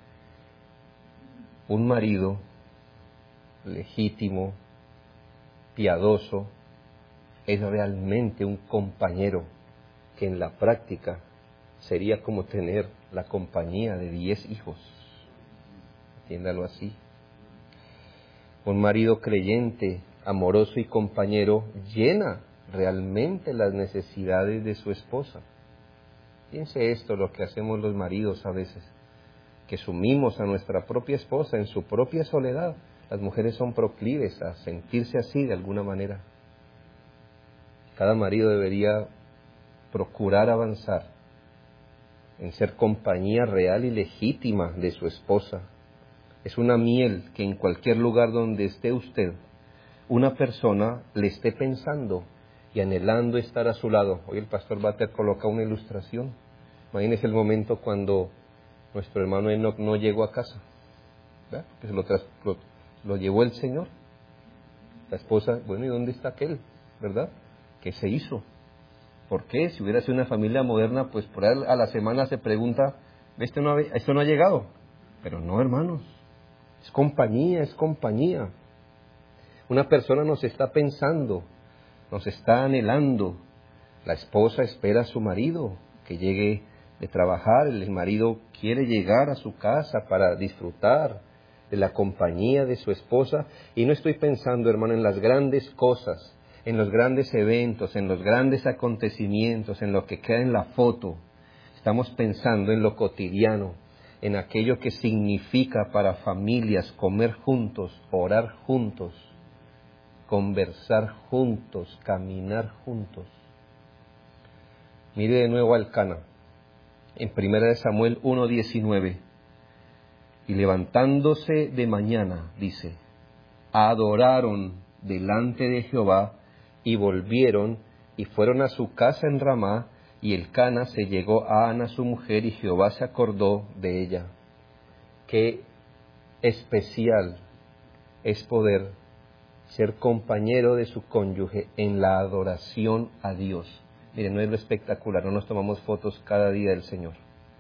Un marido legítimo, piadoso, es realmente un compañero que en la práctica sería como tener la compañía de 10 hijos. Entiéndalo así. Un marido creyente, amoroso y compañero llena realmente las necesidades de su esposa. Piense esto, lo que hacemos los maridos a veces, que sumimos a nuestra propia esposa en su propia soledad. Las mujeres son proclives a sentirse así de alguna manera. Cada marido debería procurar avanzar en ser compañía real y legítima de su esposa. Es una miel que en cualquier lugar donde esté usted, una persona le esté pensando y anhelando estar a su lado. Hoy el pastor Bater coloca una ilustración. Imagínese el momento cuando nuestro hermano Enoch no llegó a casa, ¿verdad? Que lo llevó el Señor. La esposa, bueno, ¿y dónde está aquel? ¿Verdad? ¿Qué se hizo? ¿Por qué? Si hubiera sido una familia moderna, pues por ahí a la semana se pregunta, esto no ha llegado. Pero no, hermanos. Es compañía, es compañía. Una persona nos está pensando, nos está anhelando. La esposa espera a su marido que llegue de trabajar, el marido quiere llegar a su casa para disfrutar, de la compañía de su esposa. Y no estoy pensando, hermano, en las grandes cosas, en los grandes eventos, en los grandes acontecimientos, en lo que queda en la foto. Estamos pensando en lo cotidiano, en aquello que significa para familias comer juntos, orar juntos, conversar juntos, caminar juntos. Mire de nuevo a Elcana, en 1 Samuel 1:19, y levantándose de mañana, dice, adoraron delante de Jehová, y volvieron, y fueron a su casa en Ramá, y Elcana se llegó a Ana su mujer, y Jehová se acordó de ella. Qué especial es poder ser compañero de su cónyuge en la adoración a Dios. Miren, no es lo espectacular, no nos tomamos fotos cada día del Señor.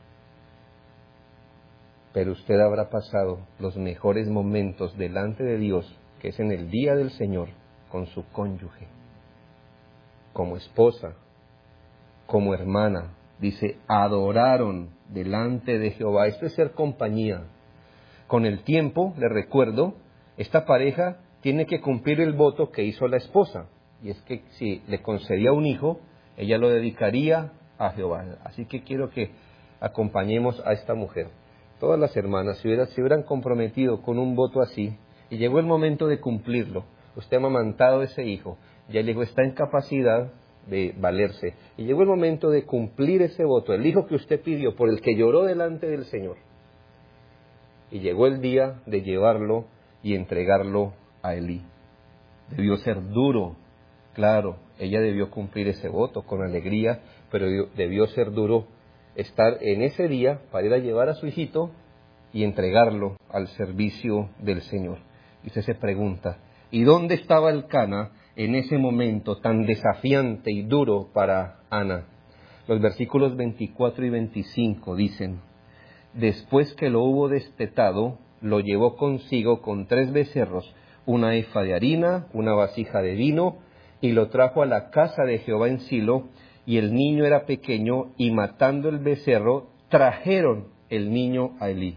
Pero usted habrá pasado los mejores momentos delante de Dios, que es en el día del Señor, con su cónyuge, como esposa, como hermana. Dice, adoraron delante de Jehová. Esto es ser compañía. Con el tiempo, le recuerdo, esta pareja tiene que cumplir el voto que hizo la esposa. Y es que si le concedía un hijo, ella lo dedicaría a Jehová. Así que quiero que acompañemos a esta mujer. Todas las hermanas se hubieran comprometido con un voto así, y llegó el momento de cumplirlo. Usted ha amamantado a ese hijo, ya el hijo está en capacidad de valerse, y llegó el momento de cumplir ese voto, el hijo que usted pidió, por el que lloró delante del Señor. Y llegó el día de llevarlo y entregarlo a Elí. Debió ser duro, claro, ella debió cumplir ese voto con alegría, pero debió ser duro estar en ese día para ir a llevar a su hijito y entregarlo al servicio del Señor. Y usted se pregunta, ¿y dónde estaba Elcana en ese momento tan desafiante y duro para Ana? Los versículos 24 y 25 dicen, después que lo hubo destetado, lo llevó consigo con 3 becerros, una efa de harina, una vasija de vino, y lo trajo a la casa de Jehová en Silo, y el niño era pequeño, y matando el becerro, trajeron el niño a Elí.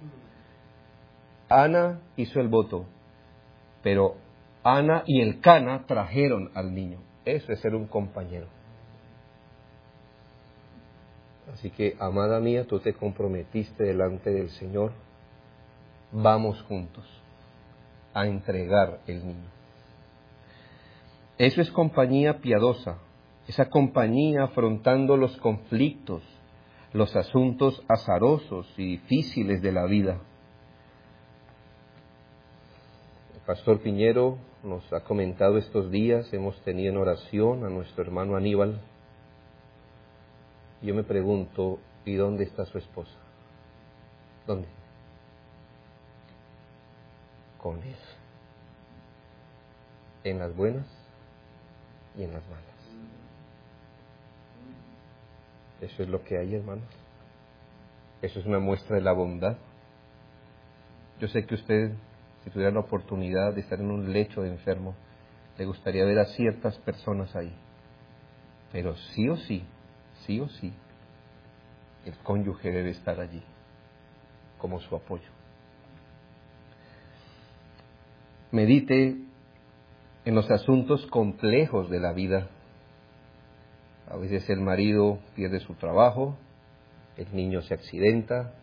Ana hizo el voto, pero Ana y Elcana trajeron al niño. Eso es ser un compañero. Así que, amada mía, tú te comprometiste delante del Señor. Vamos juntos a entregar el niño. Eso es compañía piadosa, esa compañía afrontando los conflictos, los asuntos azarosos y difíciles de la vida. El pastor Piñero nos ha comentado estos días, hemos tenido en oración a nuestro hermano Aníbal. Yo me pregunto, ¿y dónde está su esposa? ¿Dónde? Con él. En las buenas y en las malas. Eso es lo que hay, hermanos. Eso es una muestra de la bondad. Yo sé que usted, si tuviera la oportunidad de estar en un lecho de enfermo, le gustaría ver a ciertas personas ahí. Pero sí o sí, el cónyuge debe estar allí, como su apoyo. Medite en los asuntos complejos de la vida. A veces el marido pierde su trabajo, el niño se accidenta,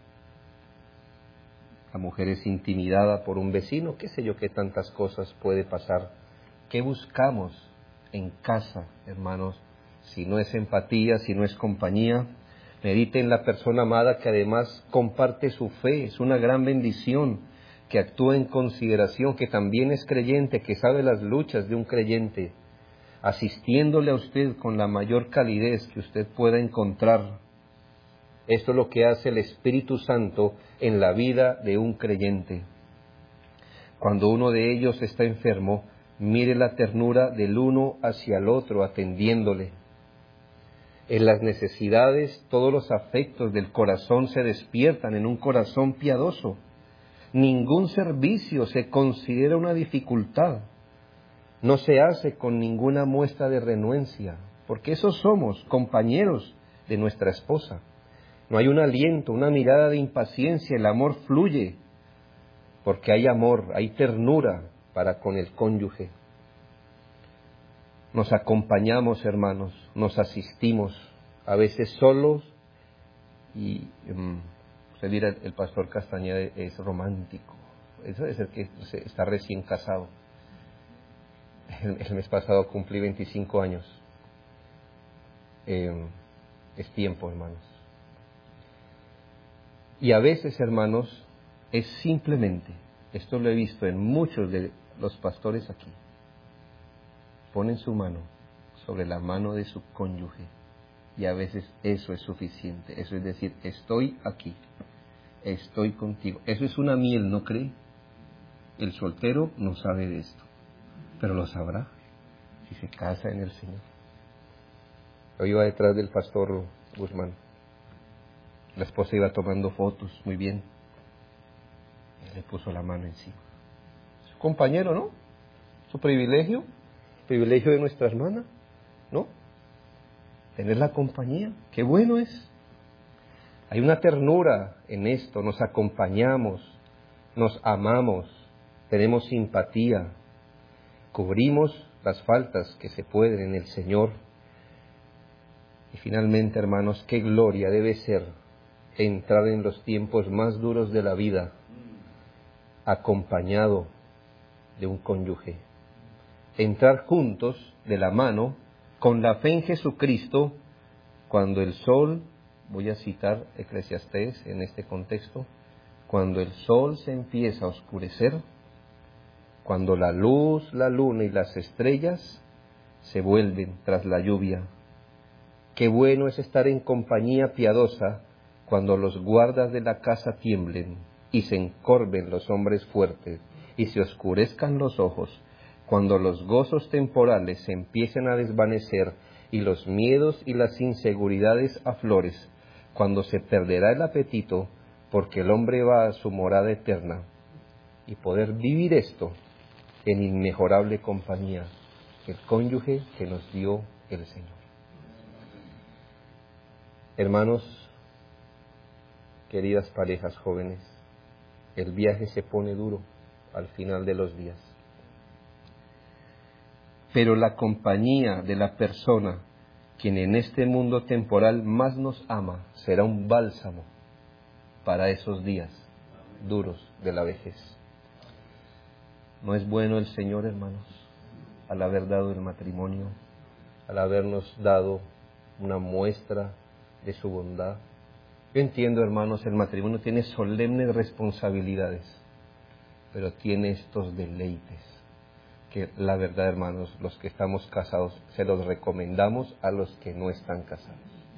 la mujer es intimidada por un vecino, qué sé yo, qué tantas cosas puede pasar. ¿Qué buscamos en casa, hermanos? Si no es empatía, si no es compañía. Medite en la persona amada que además comparte su fe, es una gran bendición, que actúa en consideración, que también es creyente, que sabe las luchas de un creyente, asistiéndole a usted con la mayor calidez que usted pueda encontrar. Esto es lo que hace el Espíritu Santo en la vida de un creyente. Cuando uno de ellos está enfermo, mire la ternura del uno hacia el otro, atendiéndole. En las necesidades, todos los afectos del corazón se despiertan en un corazón piadoso. Ningún servicio se considera una dificultad. No se hace con ninguna muestra de renuencia, porque esos somos, compañeros de nuestra esposa. No hay un aliento, una mirada de impaciencia, el amor fluye. porque hay amor, hay ternura para con el cónyuge. Nos acompañamos, hermanos, nos asistimos, a veces solos, y usted dirá, el pastor Castañeda es romántico. Eso es el que está recién casado. El mes pasado cumplí 25 años. Es tiempo, hermanos. Y a veces, hermanos, es simplemente, esto lo he visto en muchos de los pastores aquí, ponen su mano sobre la mano de su cónyuge, y a veces eso es suficiente. Eso es decir, estoy aquí, estoy contigo. Eso es una miel, ¿no cree? El soltero no sabe de esto, pero lo sabrá si se casa en el Señor. Yo iba detrás del pastor Guzmán. La esposa iba tomando fotos, muy bien. Él le puso la mano encima. Su compañero, ¿no? Su privilegio, privilegio de nuestra hermana, ¿no? Tener la compañía, qué bueno es. Hay una ternura en esto, nos acompañamos, nos amamos, tenemos simpatía, cubrimos las faltas que se pueden en el Señor. Y finalmente, hermanos, qué gloria debe ser entrar en los tiempos más duros de la vida acompañado de un cónyuge. Entrar juntos de la mano con la fe en Jesucristo cuando el sol, voy a citar Eclesiastés en este contexto, cuando el sol se empieza a oscurecer, cuando la luz, la luna y las estrellas se vuelven tras la lluvia. Qué bueno es estar en compañía piadosa cuando los guardas de la casa tiemblen y se encorven los hombres fuertes y se oscurezcan los ojos, cuando los gozos temporales se empiecen a desvanecer y los miedos y las inseguridades aflores, cuando se perderá el apetito porque el hombre va a su morada eterna, y poder vivir esto en inmejorable compañía, el cónyuge que nos dio el Señor. Hermanos, queridas parejas jóvenes, el viaje se pone duro al final de los días. Pero la compañía de la persona quien en este mundo temporal más nos ama será un bálsamo para esos días duros de la vejez. ¿No es bueno el Señor, hermanos, al haber dado el matrimonio, al habernos dado una muestra de su bondad? Yo entiendo, hermanos, el matrimonio tiene solemnes responsabilidades, pero tiene estos deleites, que la verdad, hermanos, los que estamos casados, se los recomendamos a los que no están casados.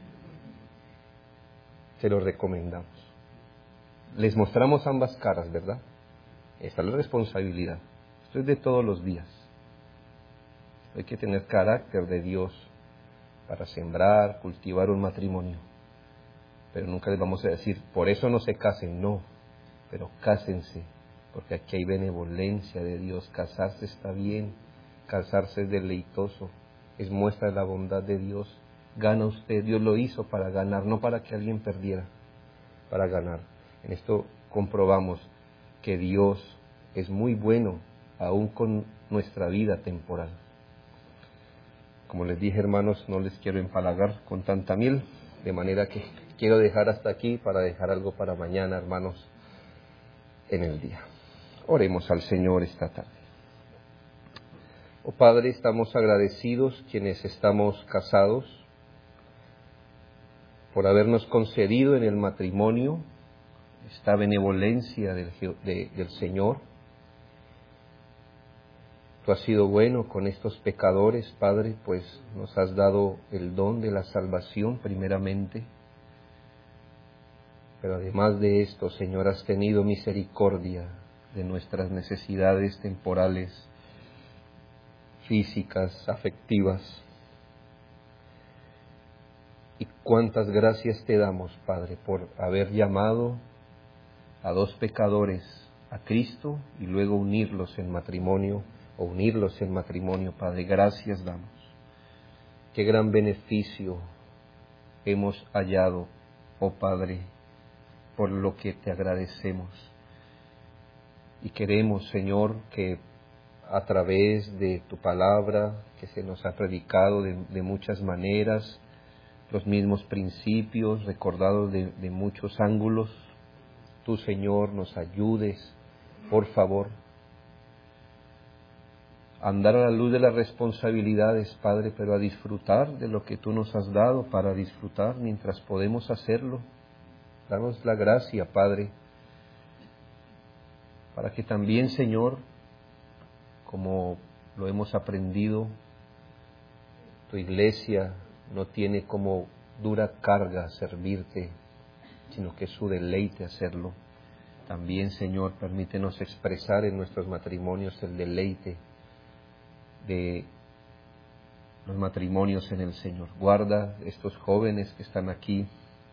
Se los recomendamos. Les mostramos ambas caras, ¿verdad? Esta es la responsabilidad. Esto es de todos los días. Hay que tener carácter de Dios para sembrar, cultivar un matrimonio. Pero nunca les vamos a decir, por eso no se casen, no, pero cásense, porque aquí hay benevolencia de Dios. Casarse está bien, casarse es deleitoso, es muestra de la bondad de Dios. Gana usted, Dios lo hizo para ganar, no para que alguien perdiera, para ganar. En esto comprobamos que Dios es muy bueno, aún con nuestra vida temporal. Como les dije, hermanos, no les quiero empalagar con tanta miel, de manera que quiero dejar hasta aquí para dejar algo para mañana, hermanos, en el día. Oremos al Señor esta tarde. Oh Padre, estamos agradecidos quienes estamos casados por habernos concedido en el matrimonio esta benevolencia del Señor. Tú has sido bueno con estos pecadores, Padre, pues nos has dado el don de la salvación primeramente. Pero además de esto, Señor, has tenido misericordia de nuestras necesidades temporales, físicas, afectivas. Y cuántas gracias te damos, Padre, por haber llamado a dos pecadores a Cristo y luego unirlos en matrimonio, Padre. Gracias damos. Qué gran beneficio hemos hallado, oh Padre, por lo que te agradecemos. Y queremos, Señor, que a través de tu palabra, que se nos ha predicado de muchas maneras, los mismos principios recordados de muchos ángulos, tú, Señor, nos ayudes, por favor, a andar a la luz de las responsabilidades, Padre, pero a disfrutar de lo que tú nos has dado para disfrutar mientras podemos hacerlo. Danos la gracia, Padre, para que también, Señor, como lo hemos aprendido, tu iglesia no tiene como dura carga servirte, sino que es su deleite hacerlo. También, Señor, permítenos expresar en nuestros matrimonios el deleite de los matrimonios en el Señor. Guarda estos jóvenes que están aquí,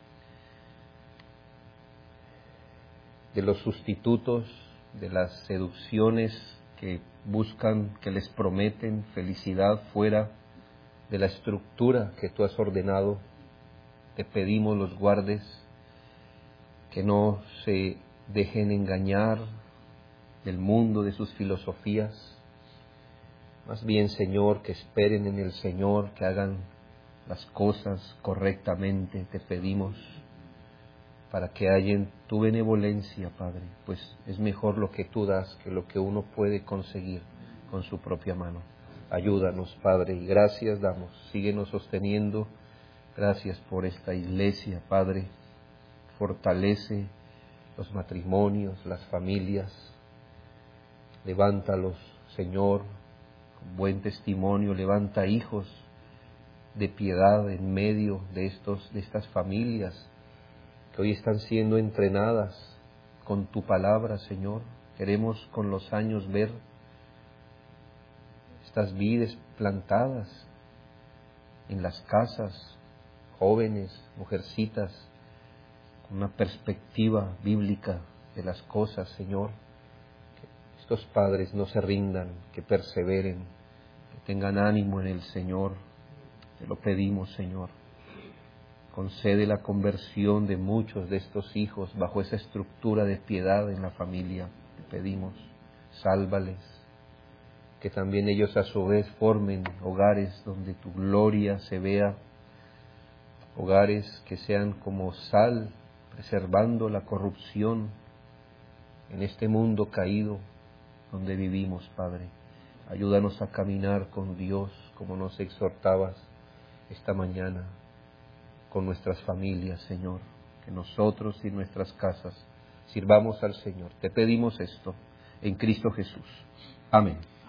de los sustitutos, de las seducciones que buscan, que les prometen felicidad fuera de la estructura que tú has ordenado. Te pedimos los guardes, que no se dejen engañar del mundo, de sus filosofías. Más bien, Señor, que esperen en el Señor, que hagan las cosas correctamente, te pedimos, para que hallen tu benevolencia, Padre, pues es mejor lo que tú das que lo que uno puede conseguir con su propia mano. Ayúdanos, Padre, y gracias damos. Síguenos sosteniendo. Gracias por esta iglesia, Padre. Fortalece los matrimonios, las familias. Levántalos, Señor, con buen testimonio. Levanta hijos de piedad en medio de estas familias que hoy están siendo entrenadas con tu palabra, Señor. Queremos con los años ver estas vidas plantadas en las casas, jóvenes, mujercitas, con una perspectiva bíblica de las cosas, Señor. Que estos padres no se rindan, que perseveren, que tengan ánimo en el Señor. Te lo pedimos, Señor. Concede la conversión de muchos de estos hijos bajo esa estructura de piedad en la familia. Te pedimos, sálvales, que también ellos a su vez formen hogares donde tu gloria se vea, hogares que sean como sal, preservando la corrupción en este mundo caído donde vivimos, Padre. Ayúdanos a caminar con Dios como nos exhortabas esta mañana, con nuestras familias, Señor, que nosotros y nuestras casas sirvamos al Señor. Te pedimos esto en Cristo Jesús. Amén.